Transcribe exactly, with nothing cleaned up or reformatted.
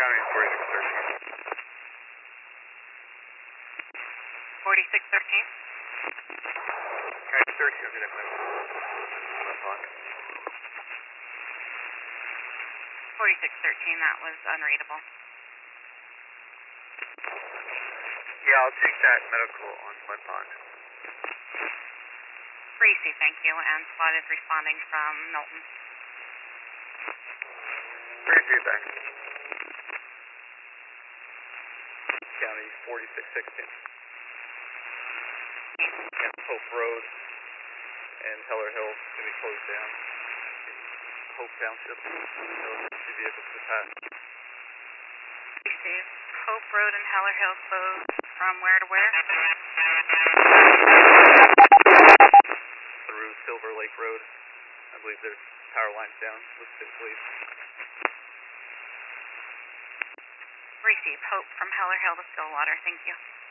County forty-six thirteen. forty-six thirteen? County thirteen, okay, that's one o'clock. forty-six thirteen, that was unreadable. Yeah, I'll take that medical on Glen Pond. Gracie, thank you, and SWAT is responding from Knowlton. Gracie, thanks. County forty-six sixteen. And Hope Road and Heller Hill can be closed down. Hope Township, no emergency vehicles to pass. Gracie, Hope Road and Heller Hill closed from where to where? Through Silver Lake Road. I believe there's power lines down. Listed, please. Gracie, Hope from Heller Hill to Stillwater, thank you.